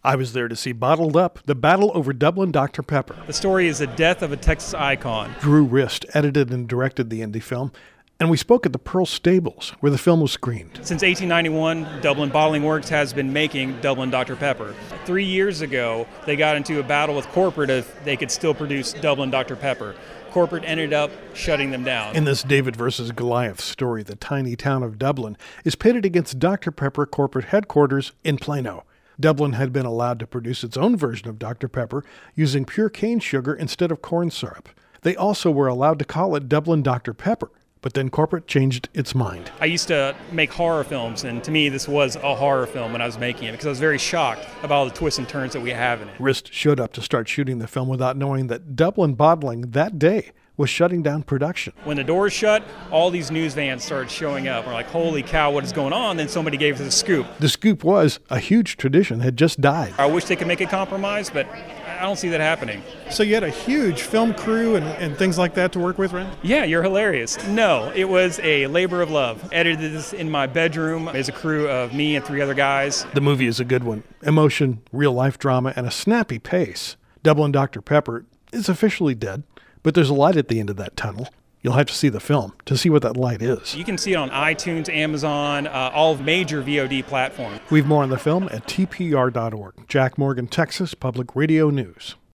I was there to see Bottled Up, the battle over Dublin Dr. Pepper. The story is the death of a Texas icon. Drew Rist edited and directed the indie film, and we spoke at the Pearl Stables, where the film was screened. Since 1891, Dublin Bottling Works has been making Dublin Dr. Pepper. 3 years ago, they got into a battle with corporate if they could still produce Dublin Dr. Pepper. Corporate ended up shutting them down. In this David versus Goliath story, the tiny town of Dublin is pitted against Dr. Pepper corporate headquarters in Plano. Dublin had been allowed to produce its own version of Dr. Pepper using pure cane sugar instead of corn syrup. They also were allowed to call it Dublin Dr. Pepper, but then corporate changed its mind. I used to make horror films, and to me this was a horror film when I was making it because I was very shocked about all the twists and turns that we have in it. Rist showed up to start shooting the film without knowing that Dublin Bottling that day was shutting down production. When the doors shut, all these news vans started showing up. We're like, holy cow, what is going on? Then somebody gave us a scoop. The scoop was a huge tradition had just died. I wish they could make a compromise, but I don't see that happening. So you had a huge film crew and things like that to work with, right? Yeah, you're hilarious. No, it was a labor of love. Edited this in my bedroom. There's a crew of me and 3 other guys. The movie is a good one. Emotion, real-life drama, and a snappy pace. Dublin Dr. Pepper is officially dead, but there's a light at the end of that tunnel. You'll have to see the film to see what that light is. You can see it on iTunes, Amazon, all major VOD platforms. We've more on the film at tpr.org. Jack Morgan, Texas Public Radio News.